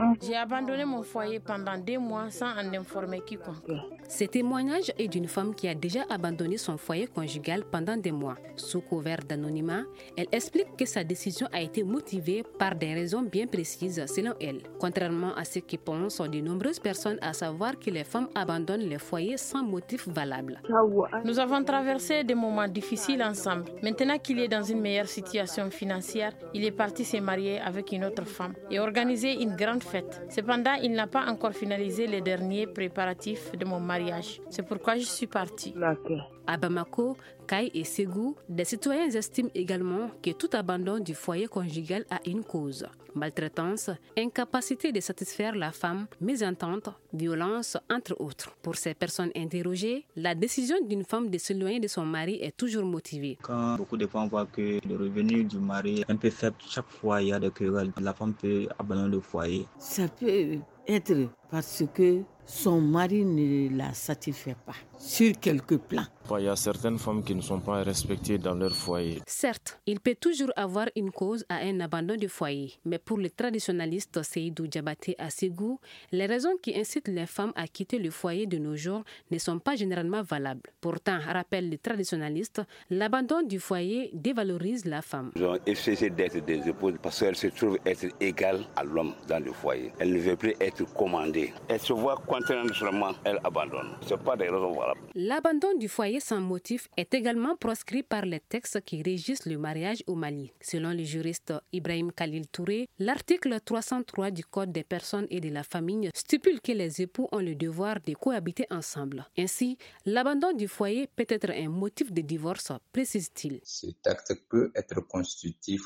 J'ai abandonné mon foyer pendant 2 mois sans en informer quiconque. Ce témoignage est d'une femme qui a déjà abandonné son foyer conjugal pendant des mois. Sous couvert d'anonymat, elle explique que sa décision a été motivée par des raisons bien précises selon elle. Contrairement à ce que pensent de nombreuses personnes, à savoir que les femmes abandonnent les foyers sans motif valable. Nous avons traversé des moments difficiles ensemble. Maintenant qu'il est dans une meilleure situation financière, il est parti se marier avec une autre femme et organiser une grande fête. Cependant, il n'a pas encore finalisé les derniers préparatifs de mon mariage. C'est pourquoi je suis partie. À Bamako, Kai et Ségou, des citoyens estiment également que tout abandon du foyer conjugal a une cause. Maltraitance, incapacité de satisfaire la femme, mésentente, violence, entre autres. Pour ces personnes interrogées, la décision d'une femme de s'éloigner de son mari est toujours motivée. Quand beaucoup de femmes voient que le revenu du mari est un peu faible, chaque fois il y a des querelles, la femme peut abandonner le foyer. Ça peut être parce que son mari ne la satisfait pas sur quelques plans. Il y a certaines femmes qui ne sont pas respectées dans leur foyer. Certes, il peut toujours avoir une cause à un abandon du foyer, mais pour le traditionnaliste Seydou Diabaté à Ségou, les raisons qui incitent les femmes à quitter le foyer de nos jours ne sont pas généralement valables. Pourtant, rappelle le traditionnaliste, l'abandon du foyer dévalorise la femme. Ils ont essayé d'être des épouses parce qu'elles se trouvent être égales à l'homme dans le foyer. Elle ne veut plus être commandée. Elle se voit contrainte seulement, elle abandonne. Ce n'est pas des raisons valables. L'abandon du foyer sans motif est également proscrit par les textes qui régissent le mariage au Mali. Selon le juriste Ibrahim Khalil Touré, l'article 303 du Code des personnes et de la famille stipule que les époux ont le devoir de cohabiter ensemble. Ainsi, l'abandon du foyer peut être un motif de divorce, précise-t-il. Cet acte peut être constitutif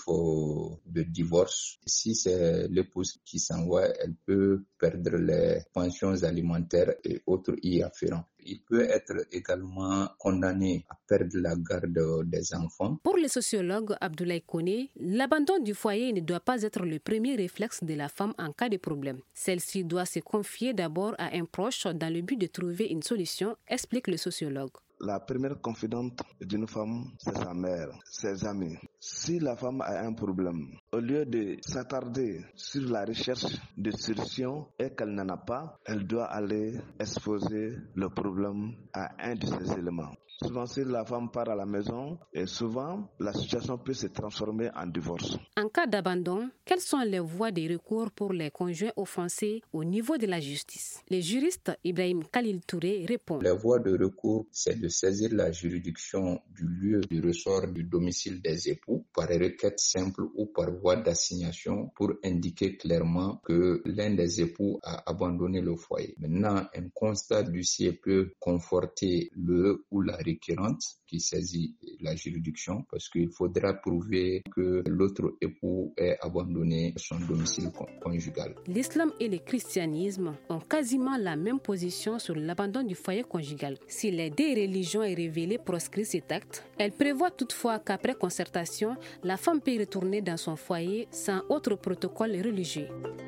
de divorce. Si c'est l'épouse qui s'envoie, elle peut perdre les pensions alimentaires et autres y afférents. Il peut être également condamné à perdre la garde des enfants. Pour le sociologue Abdoulaye Koné, l'abandon du foyer ne doit pas être le premier réflexe de la femme en cas de problème. Celle-ci doit se confier d'abord à un proche dans le but de trouver une solution, explique le sociologue. La première confidente d'une femme, c'est sa mère, ses amis. Si la femme a un problème, au lieu de s'attarder sur la recherche de solution et qu'elle n'en a pas, elle doit aller exposer le problème à un de ces éléments. Souvent, si la femme part à la maison, et souvent, la situation peut se transformer en divorce. En cas d'abandon, quelles sont les voies de recours pour les conjoints offensés au niveau de la justice? Le juriste Ibrahim Khalil Touré répond. Les voies de recours, c'est de saisir la juridiction du lieu du ressort du domicile des époux par requête simple ou par voie d'assignation pour indiquer clairement que l'un des époux a abandonné le foyer. Maintenant, un constat d'huissier peut conforter le ou la requérante qui saisit la juridiction parce qu'il faudra prouver que l'autre époux ait abandonné son domicile conjugal. L'islam et le christianisme ont quasiment la même position sur l'abandon du foyer conjugal. Si les deux religions et révélées proscrivent cet acte, elles prévoient toutefois qu'après concertation, la femme peut retourner dans son foyer sans autre protocole religieux.